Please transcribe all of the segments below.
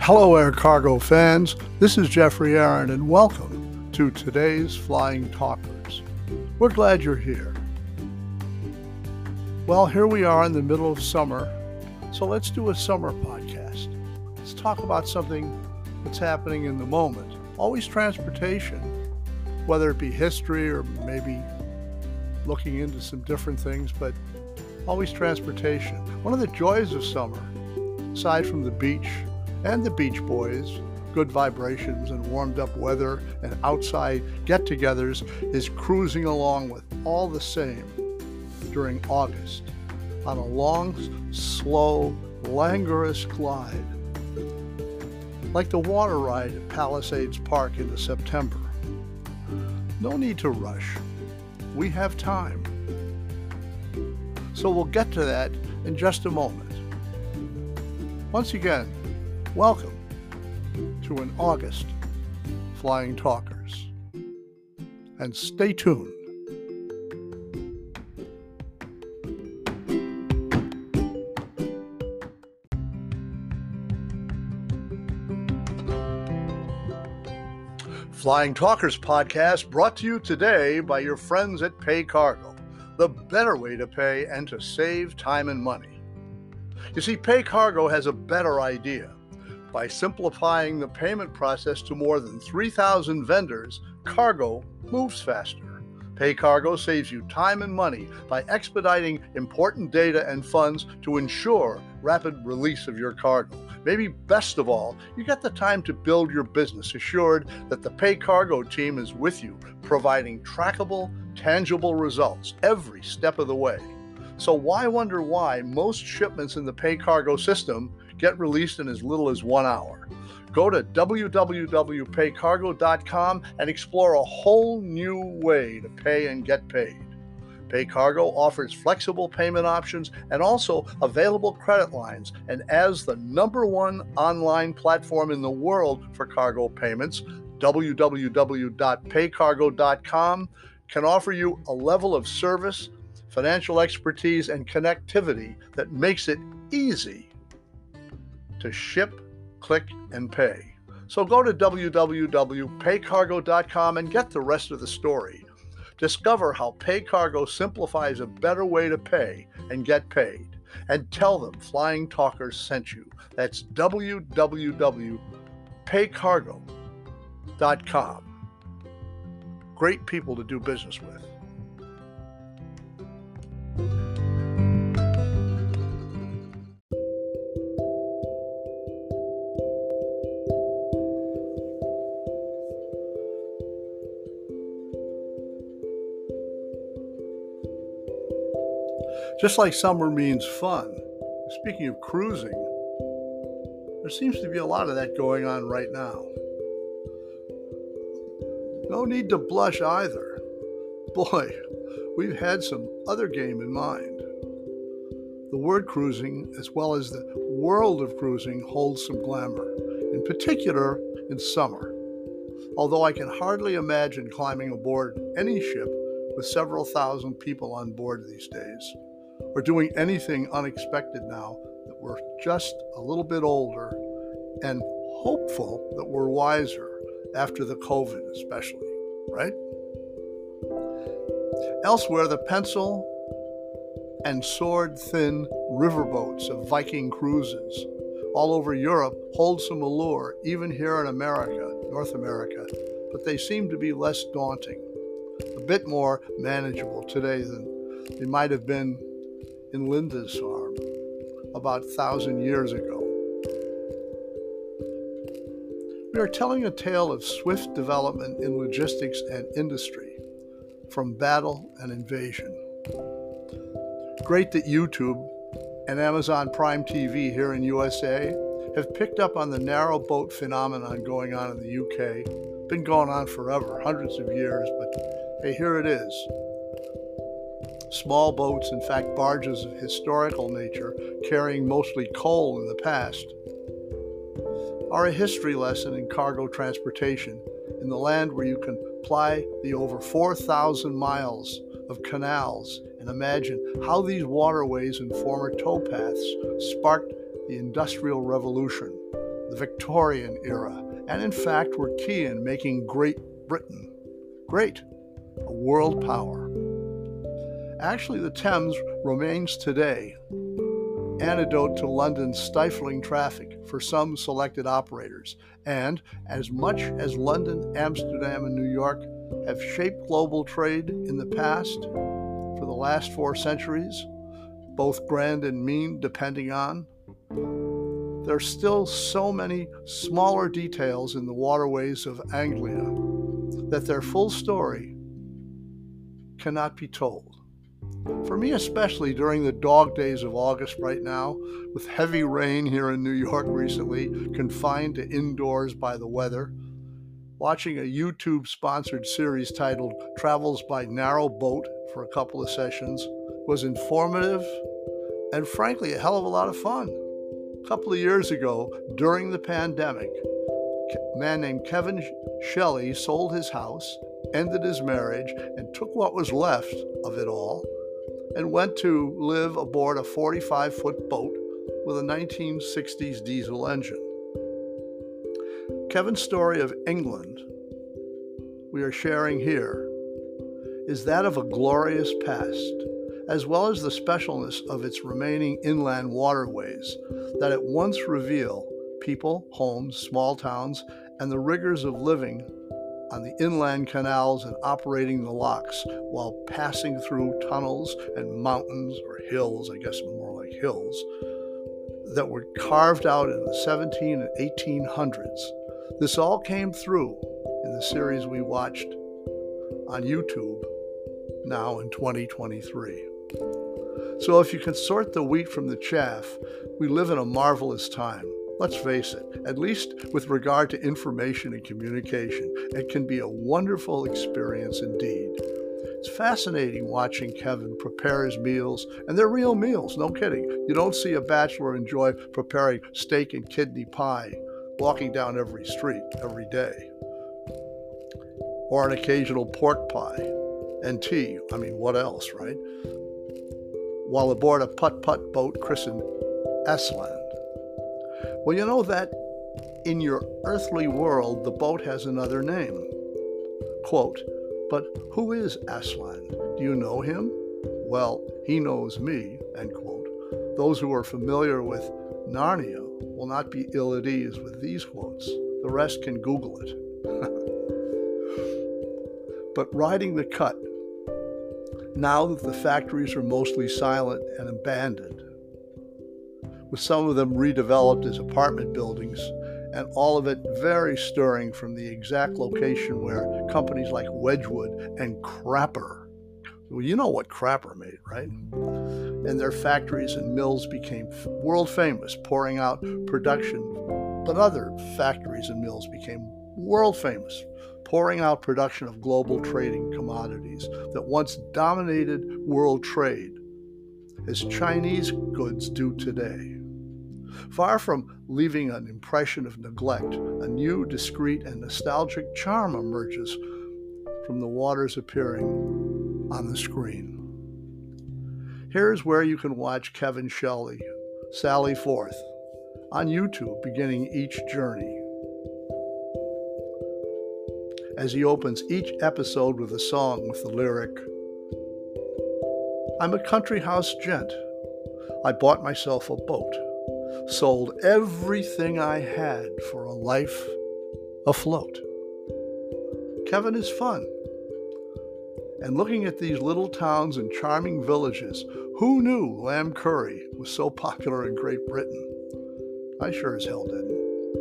Hello, Air Cargo fans. This is Jeffrey Aaron, and welcome to today's Flying Talkers. We're glad you're here. Well, here we are in the middle of summer, so let's do a summer podcast. Let's talk about something that's happening in the moment. Always transportation, whether it be history or maybe looking into some different things, but always transportation. One of the joys of summer, aside from the beach and the Beach Boys, good vibrations and warmed up weather and outside get-togethers, is cruising along with all the same during August on a long, slow, languorous glide, like the water ride at Palisades Park into September. No need to rush. We have time. So we'll get to that in just a moment. Once again, welcome to an August Flying Talkers. And stay tuned. Flying Talkers podcast brought to you today by your friends at PayCargo, the better way to pay and to save time and money. You see, PayCargo has a better idea. By simplifying the payment process to more than 3,000 vendors, cargo moves faster. PayCargo saves you time and money by expediting important data and funds to ensure rapid release of your cargo. Maybe best of all, you get the time to build your business, assured that the PayCargo team is with you, providing trackable, tangible results every step of the way. So why wonder why most shipments in the PayCargo system get released in as little as 1 hour? Go to www.paycargo.com and explore a whole new way to pay and get paid. PayCargo offers flexible payment options and also available credit lines. And as the #1 online platform in the world for cargo payments, www.paycargo.com can offer you a level of service, financial expertise, and connectivity that makes it easy to ship, click, and pay. So go to www.paycargo.com and get the rest of the story. Discover how PayCargo simplifies a better way to pay and get paid. And tell them Flying Talkers sent you. That's www.paycargo.com. Great people to do business with. Just like summer means fun, speaking of cruising, there seems to be a lot of that going on right now. No need to blush either. Boy, we've had some other game in mind. The word cruising, as well as the world of cruising, holds some glamour, in particular in summer. Although I can hardly imagine climbing aboard any ship with several thousand people on board these days, or doing anything unexpected now that we're just a little bit older and hopeful that we're wiser after the COVID especially, right? Elsewhere, the pencil and sword-thin riverboats of Viking cruises all over Europe hold some allure, even here in America, North America, but they seem to be less daunting, a bit more manageable today than they might have been in Lindisfarne about 1,000 years ago. We are telling a tale of swift development in logistics and industry, from battle and invasion. Great that YouTube and Amazon Prime TV here in USA have picked up on the narrow boat phenomenon going on in the UK. Been going on forever, hundreds of years, but hey, here it is. Small boats, in fact barges of historical nature, carrying mostly coal in the past, are a history lesson in cargo transportation in the land where you can ply the over 4,000 miles of canals and imagine how these waterways and former towpaths sparked the Industrial Revolution, the Victorian era, and in fact were key in making Great Britain great, a world power. Actually, the Thames remains today antidote to London's stifling traffic for some selected operators, and as much as London, Amsterdam, and New York have shaped global trade in the past, for the last 4 centuries, both grand and mean depending on, there are still so many smaller details in the waterways of Anglia that their full story cannot be told. For me especially, during the dog days of August right now, with heavy rain here in New York recently, confined to indoors by the weather, watching a YouTube-sponsored series titled Travels by Narrow Boat for a couple of sessions was informative and frankly a hell of a lot of fun. A couple of years ago, during the pandemic, a man named Kevin Shelley sold his house, ended his marriage, and took what was left of it all and went to live aboard a 45-foot boat with a 1960s diesel engine. Kevin's story of England we are sharing here is that of a glorious past, as well as the specialness of its remaining inland waterways that at once reveal people, homes, small towns, and the rigors of living on the inland canals and operating the locks while passing through tunnels and mountains or hills, I guess more like hills, that were carved out in the 17 and 1800s. This all came through in the series we watched on YouTube now in 2023. So if you can sort the wheat from the chaff, we live in a marvelous time. Let's face it, at least with regard to information and communication, it can be a wonderful experience indeed. It's fascinating watching Kevin prepare his meals, and they're real meals, no kidding. You don't see a bachelor enjoy preparing steak and kidney pie, walking down every street every day, or an occasional pork pie and tea. I mean, what else, right? While aboard a putt-putt boat christened Esland. Well, you know that in your earthly world, the boat has another name. Quote, but who is Aslan? Do you know him? Well, he knows me, end quote. Those who are familiar with Narnia will not be ill at ease with these quotes. The rest can Google it. But riding the cut, now that the factories are mostly silent and abandoned, with some of them redeveloped as apartment buildings, and all of it very stirring from the exact location where companies like Wedgwood and Crapper, well, you know what Crapper made, right? And their factories and mills became world famous, pouring out production, but other factories and mills became world famous, pouring out production of global trading commodities that once dominated world trade, as Chinese goods do today. Far from leaving an impression of neglect, a new, discreet, and nostalgic charm emerges from the waters appearing on the screen. Here's where you can watch Kevin Shelley sally forth on YouTube, beginning each journey, as he opens each episode with a song with the lyric, I'm a country house gent. I bought myself a boat, sold everything I had for a life afloat. Kevin is fun. And looking at these little towns and charming villages, who knew lamb curry was so popular in Great Britain? I sure as hell didn't.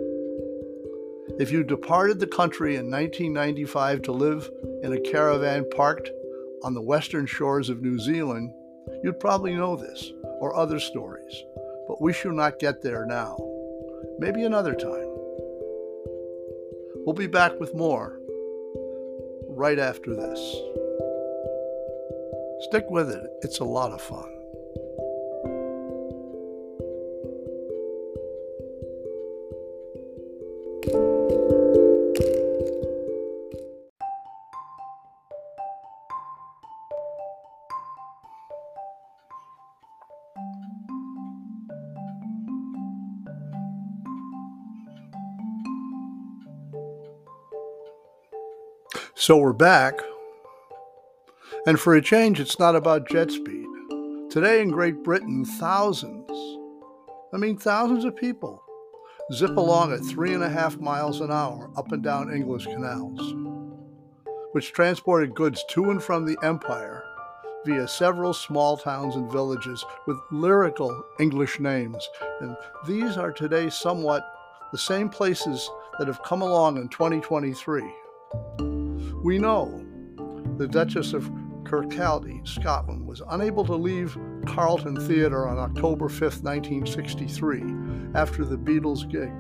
If you departed the country in 1995 to live in a caravan parked on the western shores of New Zealand, you'd probably know this or other stories, but we shall not get there now. Maybe another time. We'll be back with more right after this. Stick with it. It's a lot of fun. So we're back, and for a change, it's not about jet speed. Today in Great Britain, thousands of people zip along at 3.5 miles an hour up and down English canals, which transported goods to and from the empire via several small towns and villages with lyrical English names. And these are today somewhat the same places that have come along in 2023. We know the Duchess of Kirkcaldy, Scotland, was unable to leave Carlton Theatre on October 5th, 1963, after the Beatles gig.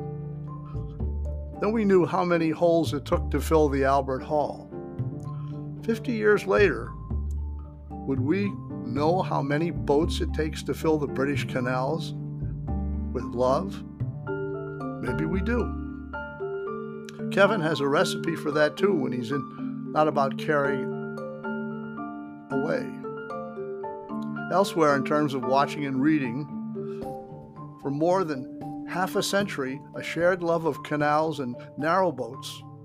Then we knew how many holes it took to fill the Albert Hall. 50 years later, would we know how many boats it takes to fill the British canals with love? Maybe we do. Kevin has a recipe for that too when he's in Not About Carrying Away. Elsewhere, in terms of watching and reading, for more than half a century, a shared love of canals and narrowboats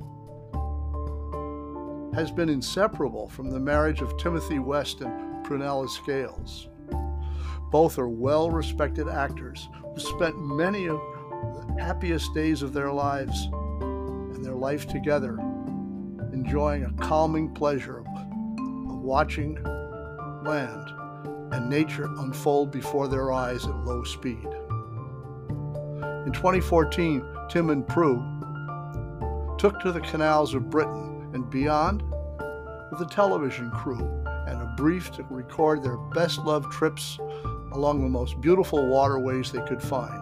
has been inseparable from the marriage of Timothy West and Prunella Scales. Both are well-respected actors who spent many of the happiest days of their lives and their life together, enjoying a calming pleasure of watching land and nature unfold before their eyes at low speed. In 2014, Tim and Prue took to the canals of Britain and beyond with a television crew and a brief to record their best-loved trips along the most beautiful waterways they could find.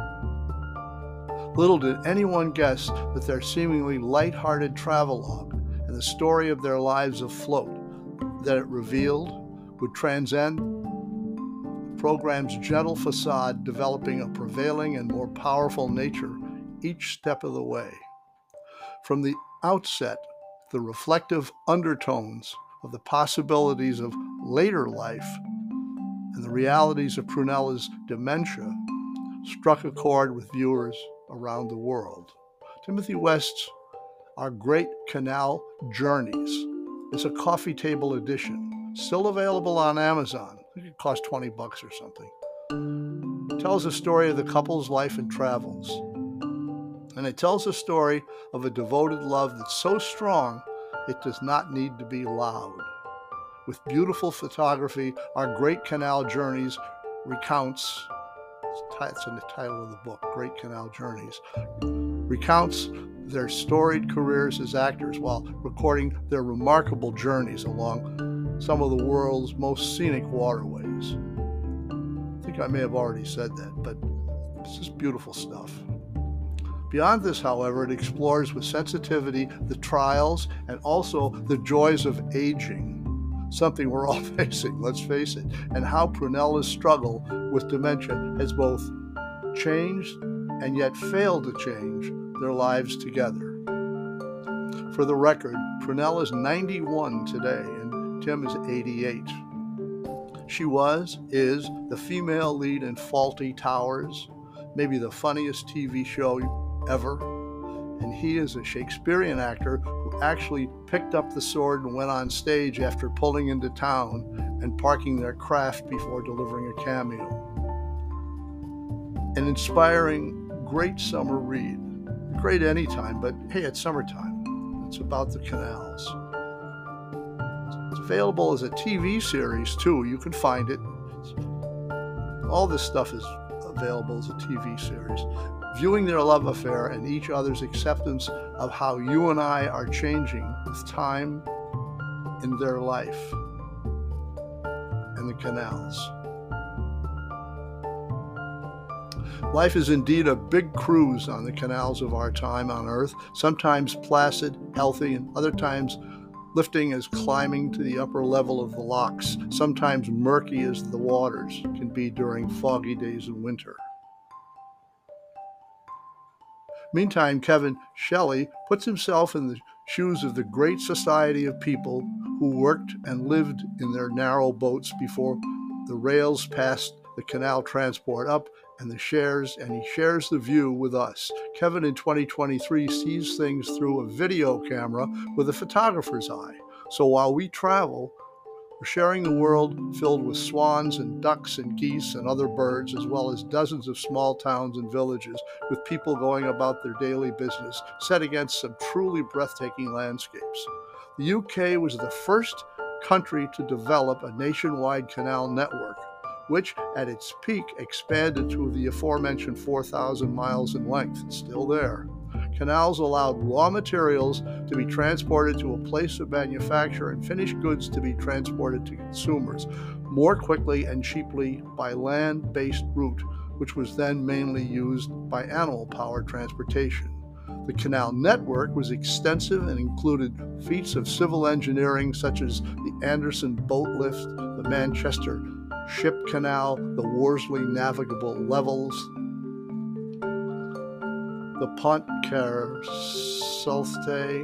Little did anyone guess that their seemingly light-hearted travelogue and the story of their lives afloat that it revealed would transcend the program's gentle facade, developing a prevailing and more powerful nature each step of the way. From the outset, the reflective undertones of the possibilities of later life and the realities of Prunella's dementia struck a chord with viewers around the world. Timothy West's Our Great Canal Journeys is a coffee table edition, still available on Amazon. I think it costs $20 or something. It tells a story of the couple's life and travels. And it tells a story of a devoted love that's so strong it does not need to be loud. With beautiful photography, Our Great Canal Journeys recounts, it's in the title of the book, Great Canal Journeys, recounts their storied careers as actors while recording their remarkable journeys along some of the world's most scenic waterways. I think I may have already said that, but it's just beautiful stuff. Beyond this, however, it explores with sensitivity the trials and also the joys of aging, something we're all facing, let's face it, and how Prunella's struggle with dementia has both changed and yet failed to change their lives together. For the record, Prunella is 91 today and Tim is 88. She is the female lead in Fawlty Towers, maybe the funniest TV show ever, and he is a Shakespearean actor who actually picked up the sword and went on stage after pulling into town and parking their craft before delivering a cameo. An inspiring, great summer read. Great anytime, but hey, it's summertime. It's about the canals. It's available as a TV series too. You can find it. All this stuff is available as a TV series. Viewing their love affair and each other's acceptance of how you and I are changing with time in their life and the canals. Life is indeed a big cruise on the canals of our time on Earth, sometimes placid, healthy, and other times lifting as climbing to the upper level of the locks, sometimes murky as the waters can be during foggy days in winter. Meantime, Kevin Shelley puts himself in the shoes of the great society of people who worked and lived in their narrow boats before the rails passed the canal transport up and he shares the view with us. Kevin in 2023 sees things through a video camera with a photographer's eye. So while we travel, we're sharing the world filled with swans and ducks and geese and other birds, as well as dozens of small towns and villages with people going about their daily business, set against some truly breathtaking landscapes. The UK was the first country to develop a nationwide canal network, which at its peak expanded to the aforementioned 4,000 miles in length. It's still there. Canals allowed raw materials to be transported to a place of manufacture and finished goods to be transported to consumers more quickly and cheaply by land-based route, which was then mainly used by animal-powered transportation. The canal network was extensive and included feats of civil engineering such as the Anderson Boat Lift, the Manchester Ship Canal, the Worsley Navigable Levels, the Pont Carsalthe.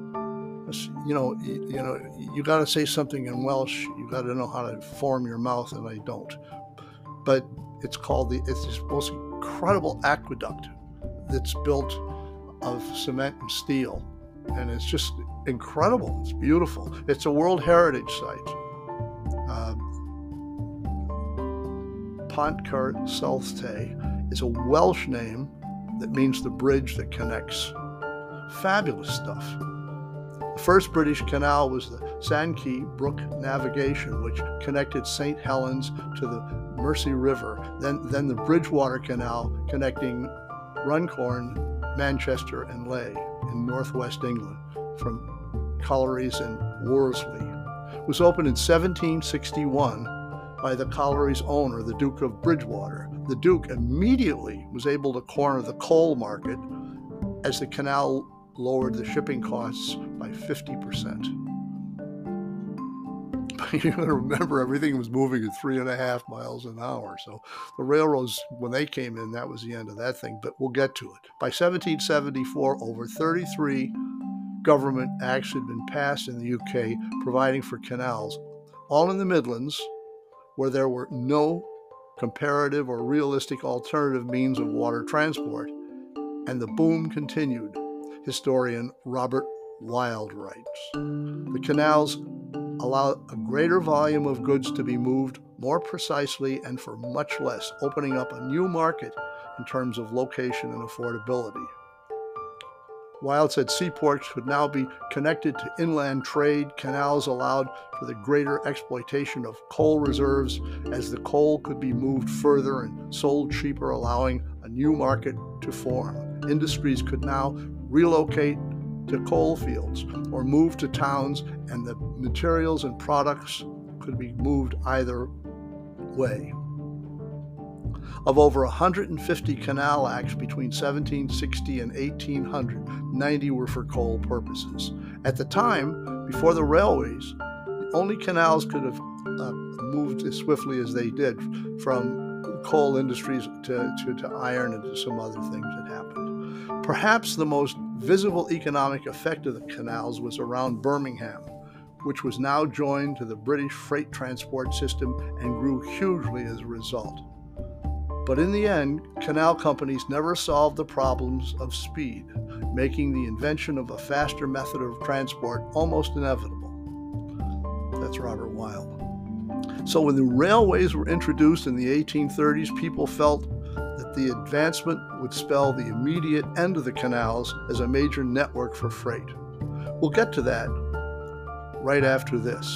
You got to say something in Welsh. You got to know how to form your mouth, and I don't. But it's this most incredible aqueduct that's built of cement and steel, and it's just incredible. It's beautiful. It's a World Heritage Site. Pont Carsalthe is a Welsh name that means the bridge that connects. Fabulous stuff. The first British canal was the Sankey Brook Navigation, which connected St. Helens to the Mersey River. Then the Bridgewater Canal connecting Runcorn, Manchester, and Leigh in northwest England from collieries in Worsley. It was opened in 1761 by the colliery's owner, the Duke of Bridgewater. The Duke immediately was able to corner the coal market as the canal lowered the shipping costs by 50%. You got to remember, everything was moving at 3.5 miles an hour. So the railroads, when they came in, that was the end of that thing, but we'll get to it. By 1774, over 33 government acts had been passed in the UK providing for canals, all in the Midlands, where there were no comparative or realistic alternative means of water transport, and the boom continued, historian Robert Wilde writes. The canals allow a greater volume of goods to be moved more precisely and for much less, opening up a new market in terms of location and affordability. Wilde said seaports could now be connected to inland trade. Canals allowed for the greater exploitation of coal reserves as the coal could be moved further and sold cheaper, allowing a new market to form. Industries could now relocate to coal fields or move to towns, and the materials and products could be moved either way. Of over 150 canal acts between 1760 and 1800, 90 were for coal purposes. At the time, before the railways, only canals could have moved as swiftly as they did, from coal industries to iron and to some other things that happened. Perhaps the most visible economic effect of the canals was around Birmingham, which was now joined to the British freight transport system and grew hugely as a result. But in the end, canal companies never solved the problems of speed, making the invention of a faster method of transport almost inevitable. That's Robert Wilde. So when the railways were introduced in the 1830s, people felt that the advancement would spell the immediate end of the canals as a major network for freight. We'll get to that right after this.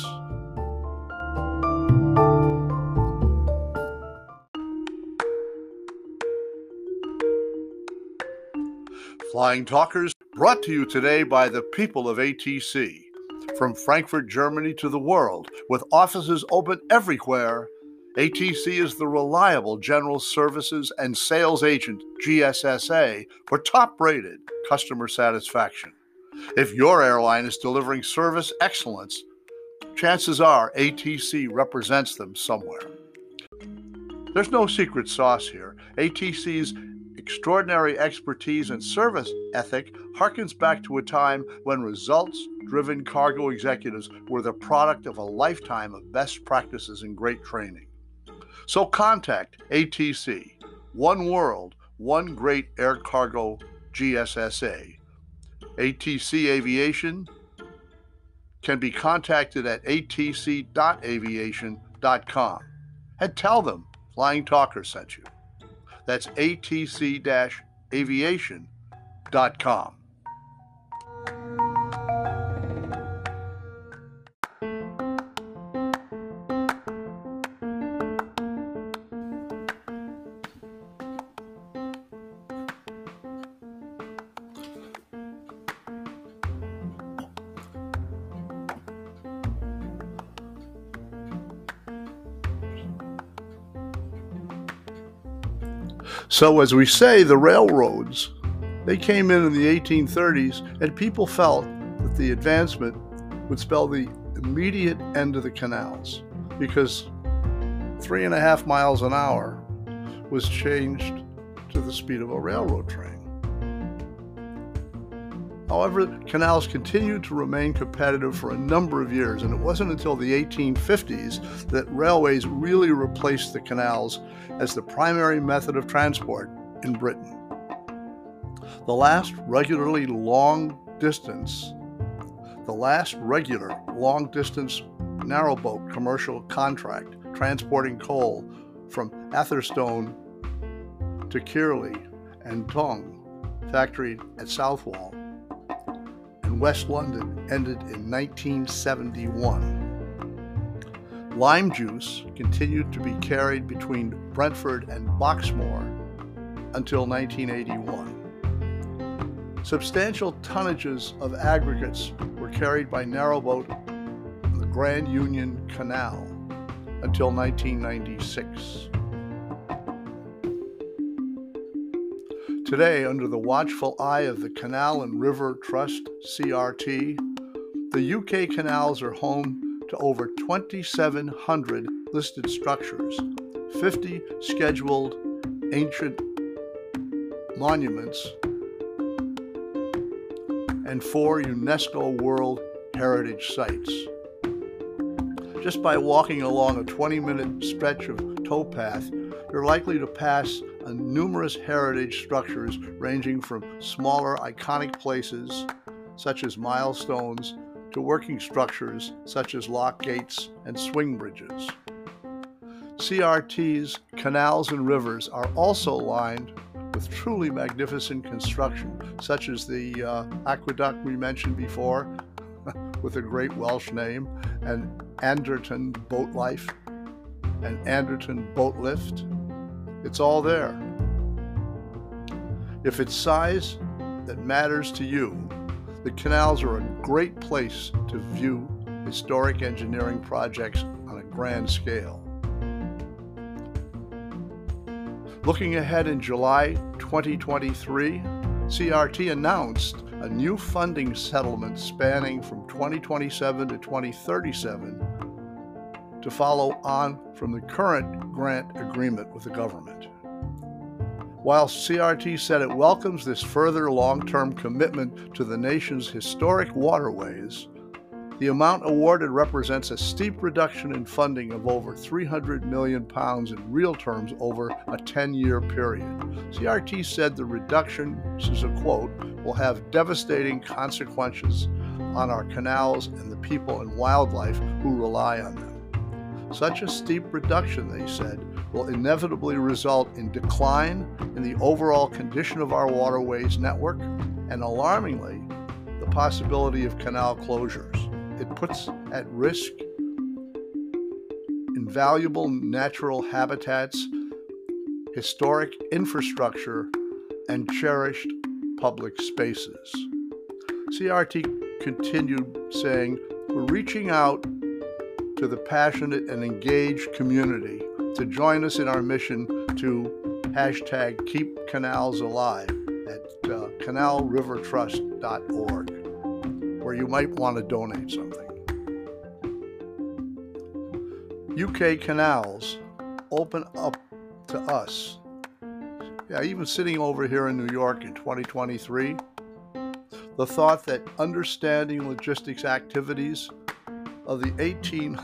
Flying Talkers, brought to you today by the people of ATC. From Frankfurt, Germany to the world, with offices open everywhere, ATC is the reliable general services and sales agent, GSSA, for top-rated customer satisfaction. If your airline is delivering service excellence, chances are ATC represents them somewhere. There's no secret sauce here. ATC's extraordinary expertise and service ethic harkens back to a time when results-driven cargo executives were the product of a lifetime of best practices and great training. So contact ATC, one world, one great air cargo GSSA. ATC Aviation can be contacted at atc.aviation.com and tell them Flying Talker sent you. That's atc-aviation.com. So as we say, the railroads, they came in the 1830s, and people felt that the advancement would spell the immediate end of the canals, because 3.5 miles an hour was changed to the speed of a railroad train. However, canals continued to remain competitive for a number of years, and it wasn't until the 1850s that railways really replaced the canals as the primary method of transport in Britain. The last regular long-distance narrowboat commercial contract transporting coal from Atherstone to Kearley and Tongue factory at Southwall in West London ended in 1971. Lime juice continued to be carried between Brentford and Boxmoor until 1981. Substantial tonnages of aggregates were carried by narrowboat on the Grand Union Canal until 1996. Today, under the watchful eye of the Canal and River Trust, CRT, the UK canals are home to over 2,700 listed structures, 50 scheduled ancient monuments, and 4 UNESCO World Heritage Sites. Just by walking along a 20-minute stretch of towpath, you're likely to pass numerous heritage structures ranging from smaller iconic places, such as milestones, to working structures such as lock gates and swing bridges. CRT's canals and rivers are also lined with truly magnificent construction, such as the aqueduct we mentioned before, with a great Welsh name, and Anderton Boat Life and Anderton Boat Lift. It's all there. If it's size that matters to you, the canals are a great place to view historic engineering projects on a grand scale. Looking ahead in July 2023, CRT announced a new funding settlement spanning from 2027 to 2037 to follow on from the current grant agreement with the government. While CRT said it welcomes this further long-term commitment to the nation's historic waterways, the amount awarded represents a steep reduction in funding of over £300 million in real terms over a 10-year period. CRT said the reduction, this is a quote, will have devastating consequences on our canals and the people and wildlife who rely on them. Such a steep reduction, they said, will inevitably result in decline in the overall condition of our waterways network and, alarmingly, the possibility of canal closures. It puts at risk invaluable natural habitats, historic infrastructure, and cherished public spaces. CRT continued saying, "We're reaching out to the passionate and engaged community to join us in our mission to hashtag Keep Canals Alive at canalrivertrust.org, where you might want to donate something." UK canals open up to us. Yeah, even sitting over here in New York in 2023, the thought that understanding logistics activities of the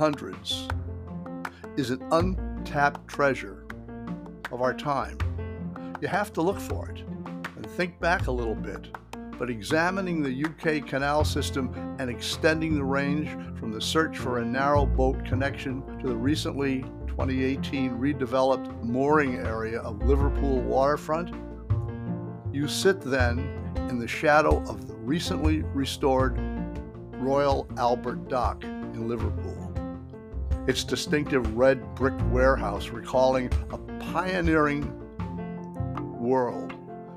1800s is an untapped treasure of our time You have to look for it and think back a little bit. But examining the UK canal system and extending the range from the search for a narrow boat connection to the recently 2018 redeveloped mooring area of Liverpool waterfront, you sit then in the shadow of the recently restored Royal Albert Dock in Liverpool. Its distinctive red brick warehouse recalling a pioneering world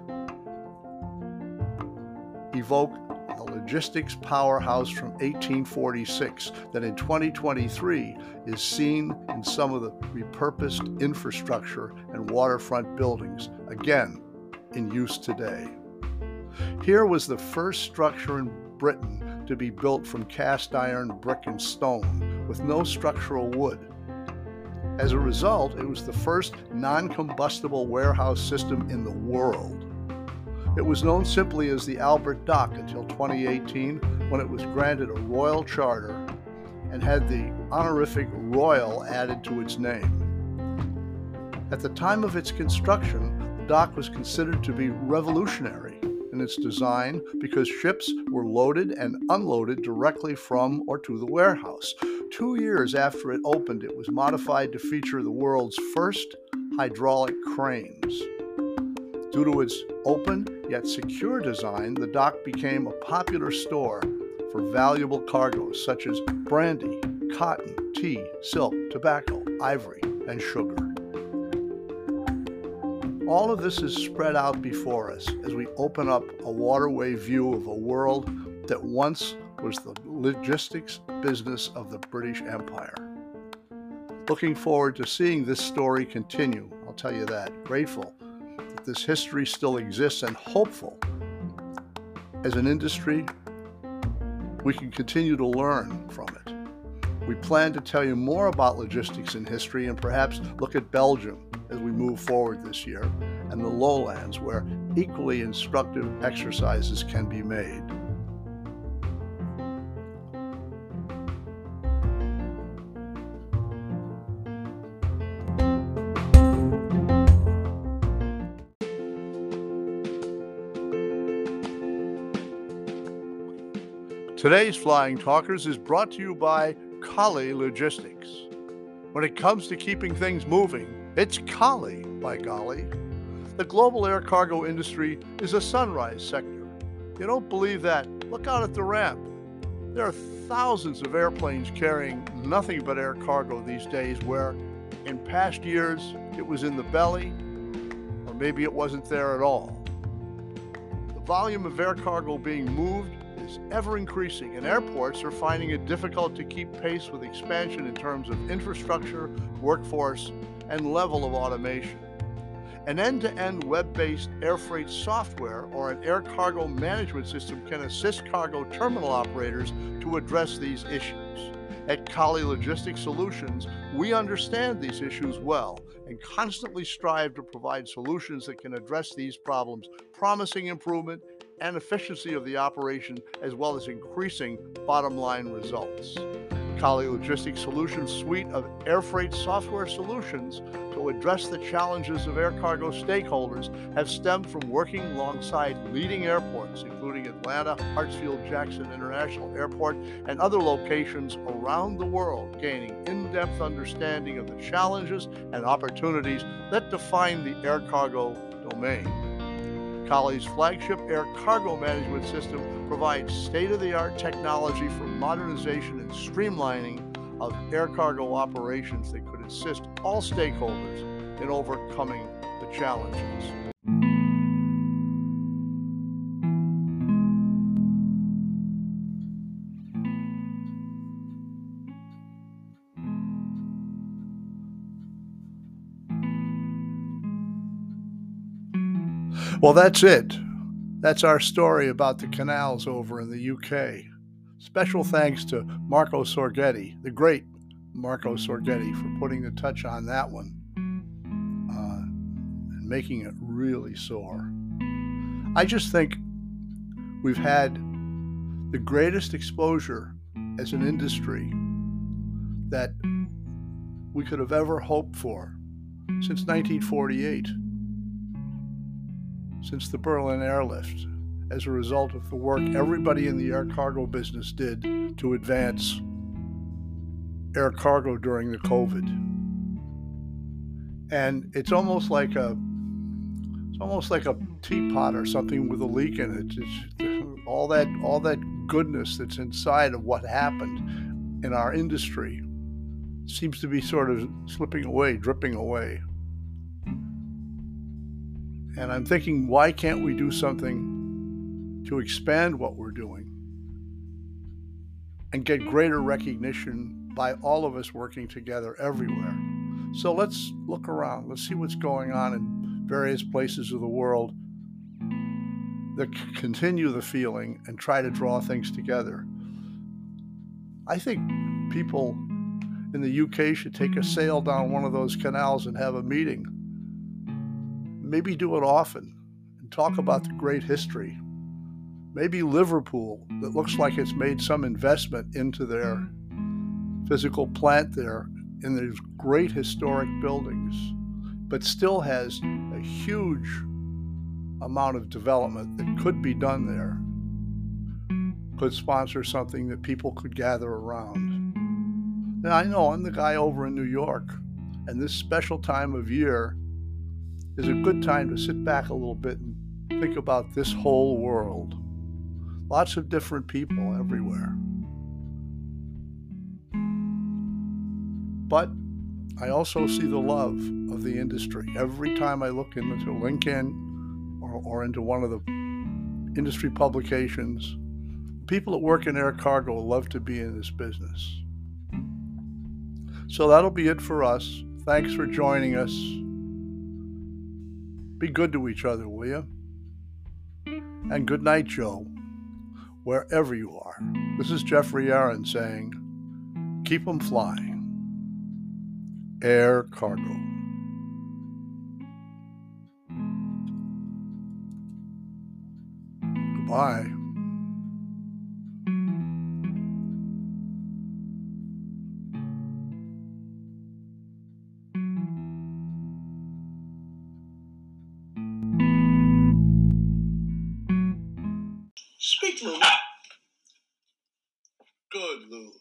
evoke a logistics powerhouse from 1846 that in 2023 is seen in some of the repurposed infrastructure and waterfront buildings, again in use today. Here was the first structure in Britain to be built from cast iron, brick, and stone with no structural wood. As a result, it was the first non-combustible warehouse system in the world. It was known simply as the Albert Dock until 2018, when it was granted a royal charter and had the honorific Royal added to its name. At the time of its construction, the dock was considered to be revolutionary in its design because ships were loaded and unloaded directly from or to the warehouse. 2 years after it opened, it was modified to feature the world's first hydraulic cranes. Due to its open yet secure design, the dock became a popular store for valuable cargoes such as brandy, cotton, tea, silk, tobacco, ivory, and sugar. All of this is spread out before us as we open up a waterway view of a world that once was the logistics business of the British Empire. Looking forward to seeing this story continue, I'll tell you that. Grateful that this history still exists and hopeful as an industry we can continue to learn from it. We plan to tell you more about logistics in history and perhaps look at Belgium as we move forward this year, and the lowlands where equally instructive exercises can be made. Today's Flying Talkers is brought to you by Kali Logistics. When it comes to keeping things moving, it's Kali, by golly. The global air cargo industry is a sunrise sector. You don't believe that? Look out at the ramp. There are thousands of airplanes carrying nothing but air cargo these days, where in past years it was in the belly, or maybe it wasn't there at all. The volume of air cargo being moved is ever increasing, and airports are finding it difficult to keep pace with expansion in terms of infrastructure, workforce, and level of automation. An end-to-end web-based air freight software or an air cargo management system can assist cargo terminal operators to address these issues. At Kali Logistics Solutions, we understand these issues well and constantly strive to provide solutions that can address these problems, promising improvement and efficiency of the operation, as well as increasing bottom-line results. Kali Logistics Solutions suite of air freight software solutions to address the challenges of air cargo stakeholders have stemmed from working alongside leading airports, including Atlanta, Hartsfield-Jackson International Airport, and other locations around the world, gaining in-depth understanding of the challenges and opportunities that define the air cargo domain. Kali's flagship air cargo management system provides state-of-the-art technology for modernization and streamlining of air cargo operations that could assist all stakeholders in overcoming the challenges. Well, that's it. That's our story about the canals over in the UK. Special thanks to Marco Sorgetti, the great Marco Sorgetti, for putting the touch on that one and making it really soar. I just think we've had the greatest exposure as an industry that we could have ever hoped for since 1948. since the Berlin airlift as a result of the work everybody in the air cargo business did to advance air cargo during the COVID. And it's almost like a teapot or something with a leak in it. It's all that goodness that's inside of what happened in our industry seems to be sort of slipping away, dripping away. And I'm thinking, why can't we do something to expand what we're doing and get greater recognition by all of us working together everywhere? So let's look around. Let's see what's going on in various places of the world that continue the feeling and try to draw things together. I think people in the UK should take a sail down one of those canals and have a meeting. Maybe do it often and talk about the great history. Maybe Liverpool, that looks like it's made some investment into their physical plant there in these great historic buildings, but still has a huge amount of development that could be done there, could sponsor something that people could gather around. And I know I'm the guy over in New York, and this special time of year is a good time to sit back a little bit and think about this whole world. Lots of different people everywhere. But I also see the love of the industry. Every time I look into LinkedIn or into one of the industry publications, people that work in air cargo love to be in this business. So that'll be it for us. Thanks for joining us. Be good to each other, will you? And good night, Joe, wherever you are. This is Jeffrey Aaron saying, keep 'em flying. Air cargo. Goodbye. Speak to me.